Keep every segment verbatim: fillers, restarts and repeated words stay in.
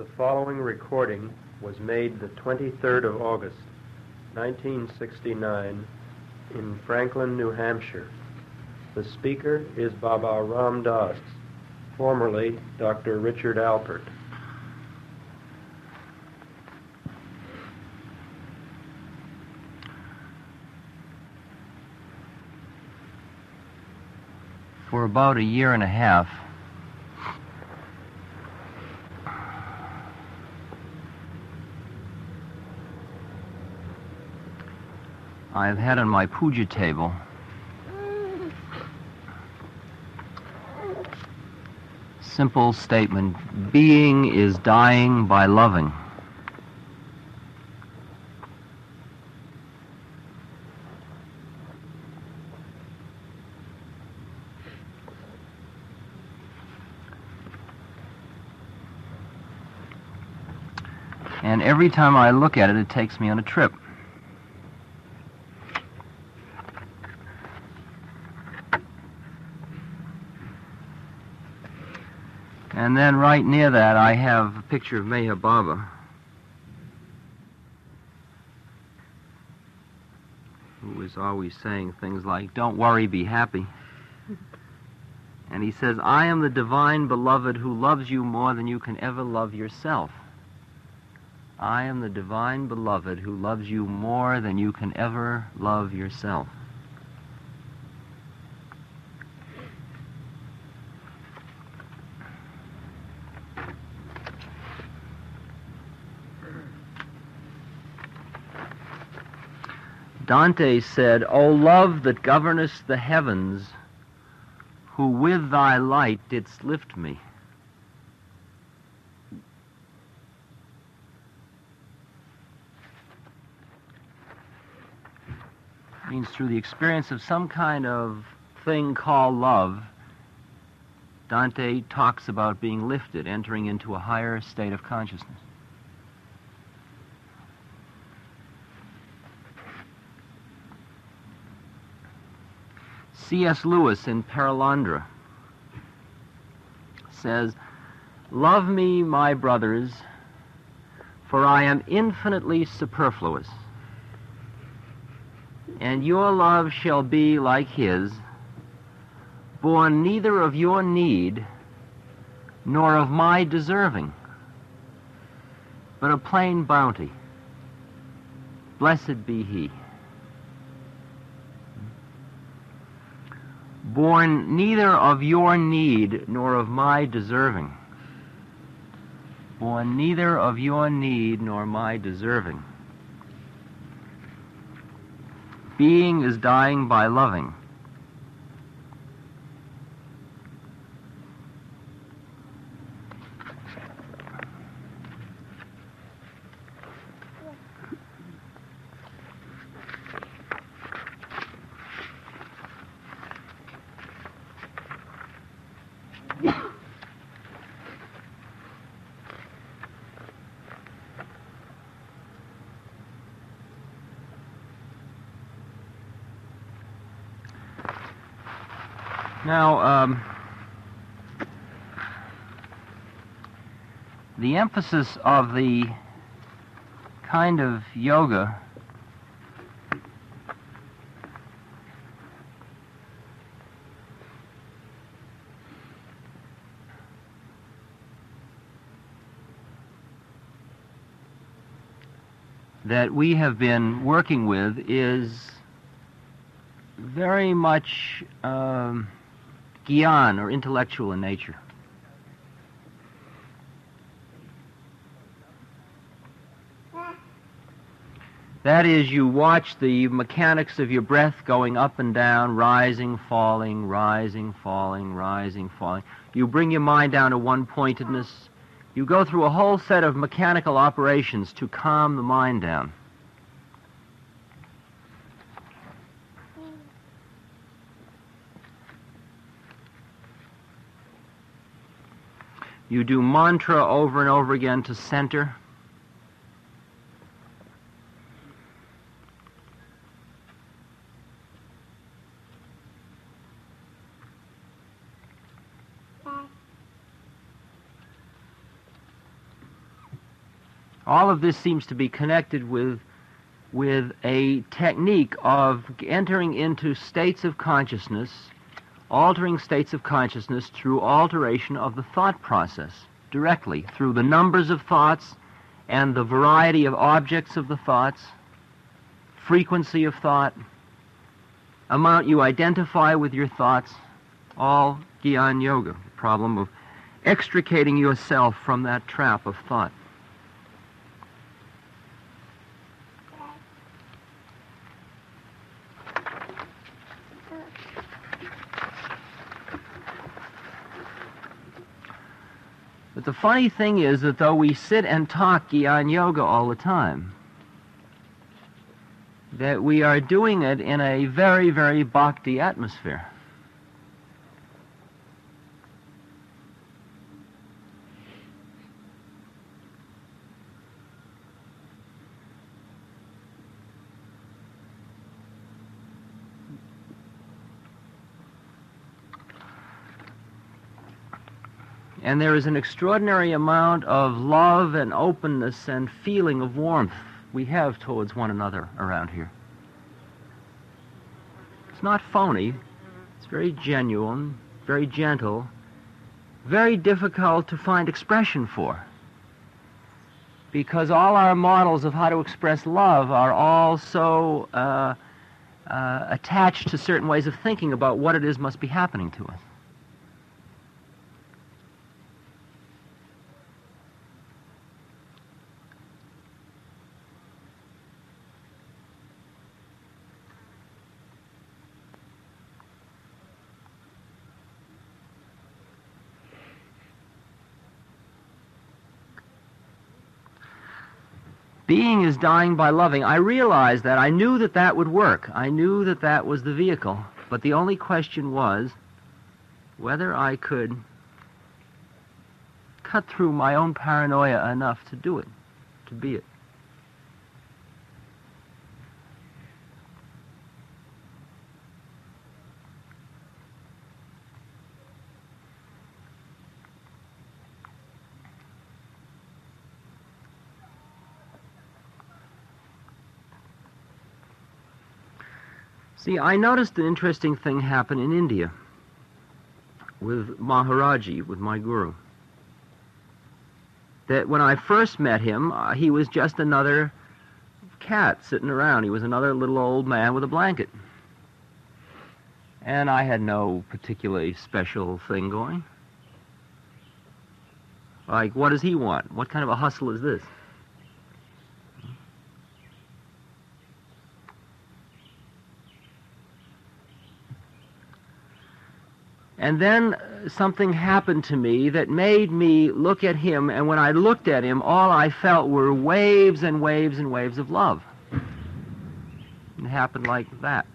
The following recording was made the twenty-third of August, nineteen sixty-nine, in Franklin, New Hampshire. The speaker is Baba Ram Das, formerly Doctor Richard Alpert. For about a year and a half, I've had on my puja table simple statement, being is dying by loving. And every time I look at it, it takes me on a trip. And then right near that, I have a picture of Meher Baba, who is always saying things like, "Don't worry, be happy." And he says, "I am the divine beloved who loves you more than you can ever love yourself. I am the divine beloved who loves you more than you can ever love yourself." Dante said, "O love that governest the heavens, who with thy light didst lift me." Means through the experience of some kind of thing called love, Dante talks about being lifted, entering into a higher state of consciousness. C S Lewis in Perelandra says, "Love me, my brothers, for I am infinitely superfluous, and your love shall be like his, born neither of your need nor of my deserving, but a plain bounty. Blessed be he. Born neither of your need nor of my deserving. Born neither of your need nor my deserving. Being is dying by loving. Now, um, the emphasis of the kind of yoga that we have been working with is very much um, Gyan, or intellectual in nature. That is, you watch the mechanics of your breath going up and down, rising, falling, rising, falling, rising, falling. You bring your mind down to one-pointedness. You go through a whole set of mechanical operations to calm the mind down. You do mantra over and over again to center. All of this seems to be connected with, with a technique of entering into states of consciousness, altering states of consciousness through alteration of the thought process, directly, through the numbers of thoughts and the variety of objects of the thoughts, frequency of thought, amount you identify with your thoughts, all Gyan Yoga, the problem of extricating yourself from that trap of thought. But the funny thing is that though we sit and talk Gyan Yoga all the time, that we are doing it in a very, very bhakti atmosphere. And there is an extraordinary amount of love and openness and feeling of warmth we have towards one another around here. It's not phony. It's very genuine, very gentle, very difficult to find expression for. Because all our models of how to express love are all so uh, uh, attached to certain ways of thinking about what it is must be happening to us. Being is dying by loving. I realized that. I knew that that would work. I knew that that was the vehicle. But the only question was whether I could cut through my own paranoia enough to do it, to be it. See, I noticed an interesting thing happen in India with Maharaji, with my guru. That when I first met him, uh, he was just another cat sitting around. He was another little old man with a blanket. And I had no particularly special thing going. Like, what does he want? What kind of a hustle is this? And then something happened to me that made me look at him, and when I looked at him, all I felt were waves and waves and waves of love. It happened like that.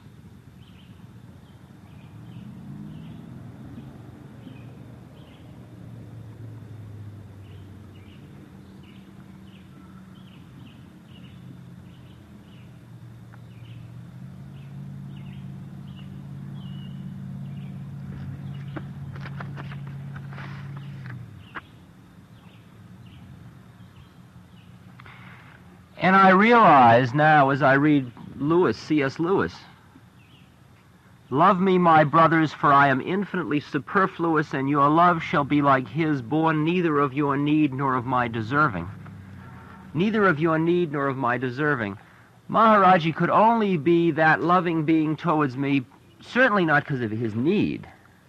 And I realize now as I read Lewis, C S Lewis, "Love me, my brothers, for I am infinitely superfluous, and your love shall be like his, born neither of your need nor of my deserving." Neither of your need nor of my deserving. Maharaji could only be that loving being towards me, certainly not because of his need.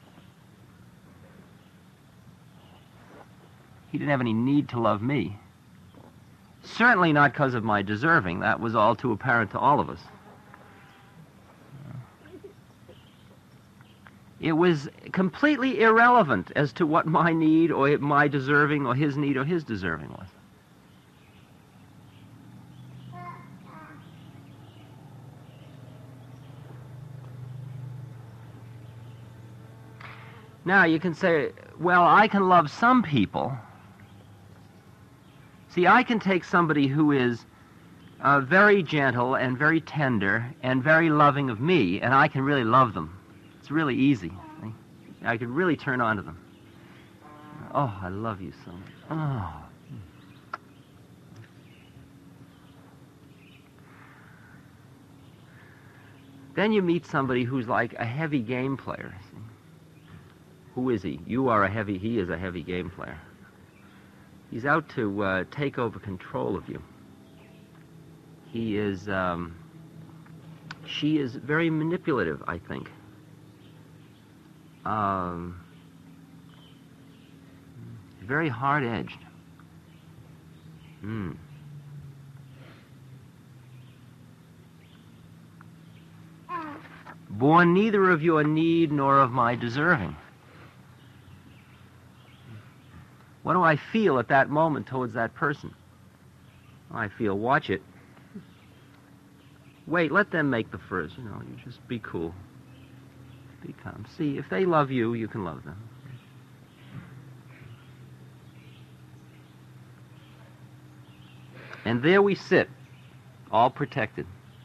He didn't have any need to love me. Certainly not because of my deserving. That was all too apparent to all of us. It was completely irrelevant as to what my need or my deserving or his need or his deserving was. Now you can say, well, I can love some people. See, I can take somebody who is uh, very gentle and very tender and very loving of me, and I can really love them. It's really easy. See? I can really turn on to them. Oh, I love you so much. Oh. then you meet somebody who's like a heavy game player. Who is he? You are a heavy, he is a heavy game player. He's out to uh, take over control of you. He is, um, she is very manipulative, I think. Um, very hard-edged. Hmm. Born neither of your need nor of my deserving. What do I feel at that moment towards that person? I feel, watch it. Wait, let them make the first, you know, you just be cool. Be calm. See, if they love you, you can love them. And there we sit, all protected.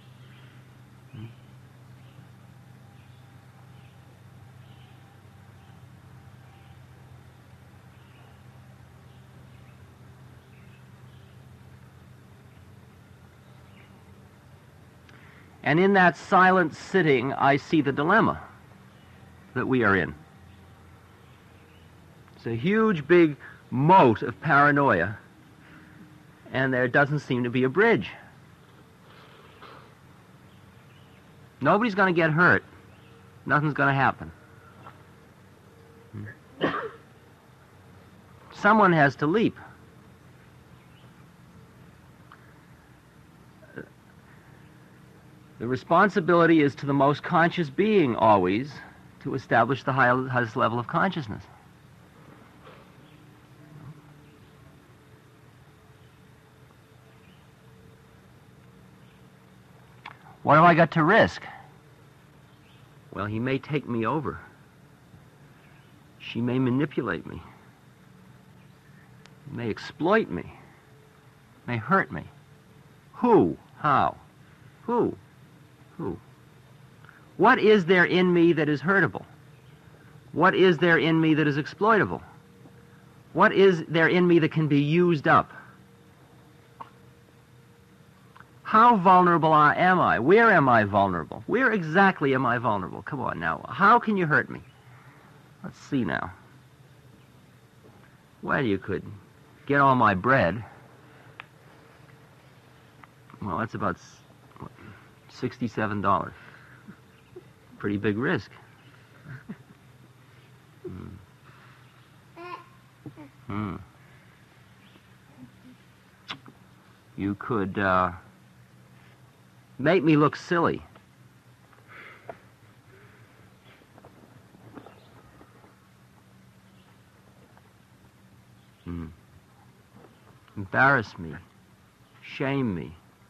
And in that silent sitting, I see the dilemma that we are in. It's a huge, big moat of paranoia, and there doesn't seem to be a bridge. Nobody's going to get hurt. Nothing's going to happen. Someone has to leap. The responsibility is to the most conscious being always to establish the highest level of consciousness. What have I got to risk? Well, he may take me over. She may manipulate me. May exploit me. May hurt me. Who? How? Who? Who? What is there in me that is hurtable? What is there in me that is exploitable? What is there in me that can be used up? How vulnerable am I? Where am I vulnerable? Where exactly am I vulnerable? Come on now. How can you hurt me? Let's see now. Well, you could get all my bread. Well, that's about what, sixty-seven dollars. Pretty big risk. Hmm. Hmm. You could uh, make me look silly. Hmm. Embarrass me. Shame me.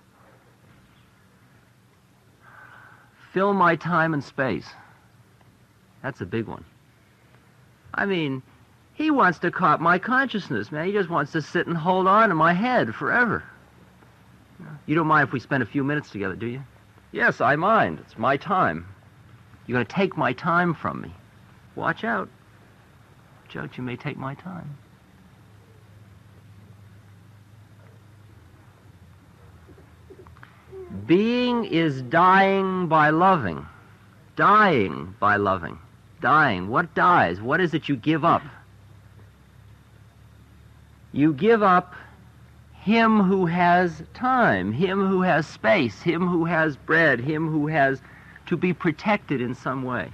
Fill my time and space. That's a big one. I mean, he wants to cop my consciousness, man. He just wants to sit and hold on to my head forever. You don't mind if we spend a few minutes together, do you? Yes, I mind. It's my time. You're going to take my time from me. Watch out. Watch out, you may take my time. Being is dying by loving. Dying by loving. Dying. What dies? What is it you give up? You give up him who has time, him who has space, him who has bread, him who has to be protected in some way.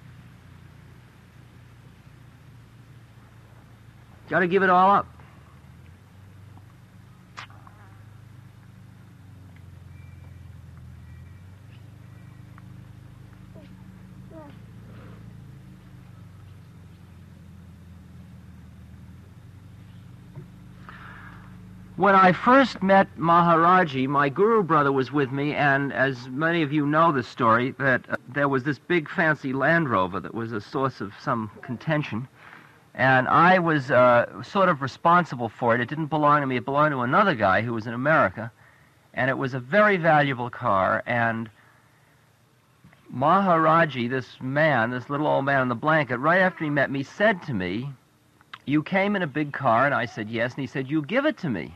Got to give it all up. When I first met Maharaji, my guru brother was with me, and as many of you know the story, that uh, there was this big fancy Land Rover that was a source of some contention, and I was uh, sort of responsible for it. It didn't belong to me. It belonged to another guy who was in America, and it was a very valuable car, and Maharaji, this man, this little old man in the blanket, right after he met me, said to me, "You came in a big car," and I said, "Yes," and he said, "You give it to me."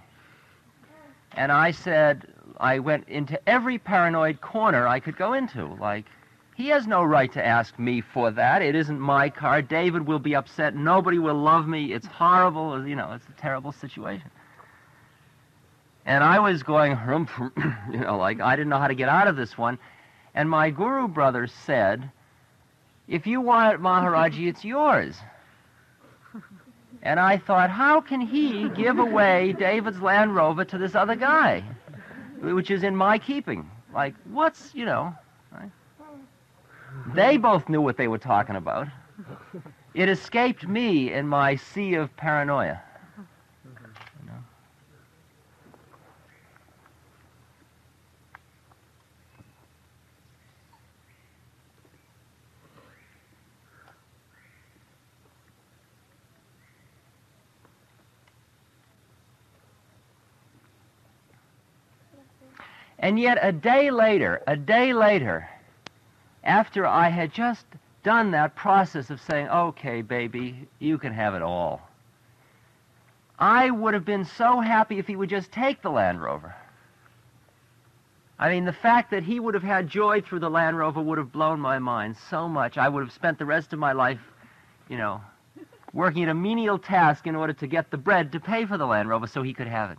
And I said, I went into every paranoid corner I could go into, like He has no right to ask me for that. It isn't my car. David will be upset. Nobody will love me. It's horrible. You know, it's a terrible situation. And I was going, you know, like I didn't know how to get out of this one. And my guru brother said, if you want it, Maharaji, it's yours. And I thought, how can he give away David's Land Rover to this other guy, which is in my keeping? Like, what's, you know, right? They both knew what they were talking about. It escaped me in my sea of paranoia. You know? And yet a day later, a day later, after I had just done that process of saying, okay, baby, you can have it all, I would have been so happy if he would just take the Land Rover. I mean, the fact that he would have had joy through the Land Rover would have blown my mind so much. I would have spent the rest of my life, you know, working at a menial task in order to get the bread to pay for the Land Rover so he could have it.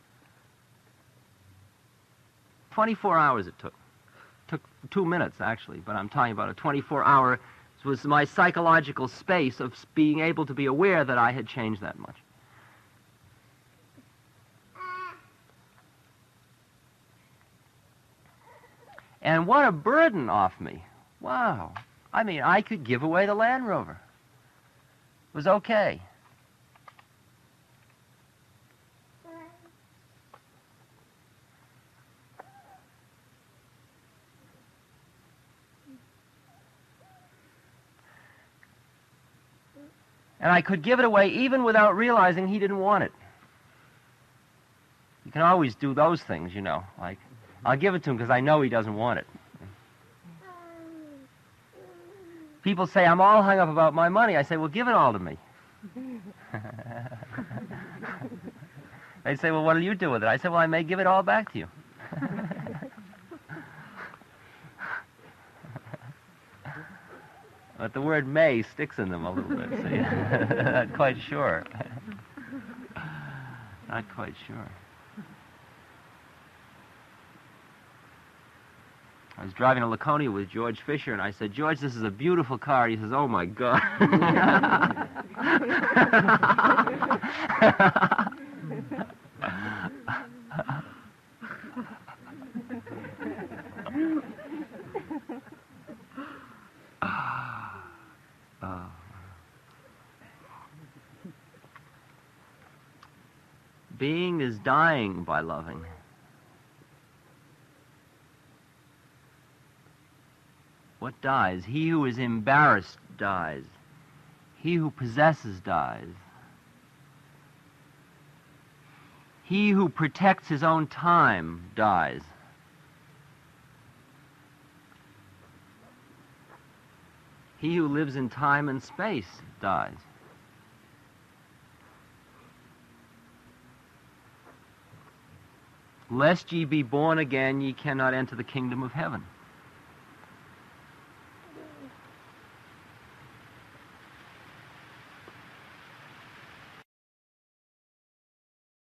twenty-four hours it took. Took two minutes, actually, but I'm talking about a twenty-four hour was my psychological space of being able to be aware that I had changed that much. And what a burden off me. Wow. I mean, I could give away the Land Rover. It was okay. And I could give it away even without realizing he didn't want it. You can always do those things, you know, like, I'll give it to him because I know he doesn't want it. People say, I'm all hung up about my money. I say, well, give it all to me. They say, well, what will you do with it? I say, well, I may give it all back to you. But the word may sticks in them a little bit, see? Not quite sure. Not quite sure. I was driving to Laconia with George Fisher, and I said, George, this is a beautiful car. He says, oh, my God. uh. Being is dying by loving. What dies? He who is embarrassed dies. He who possesses dies. He who protects his own time dies. He who lives in time and space dies. Lest ye be born again, ye cannot enter the kingdom of heaven.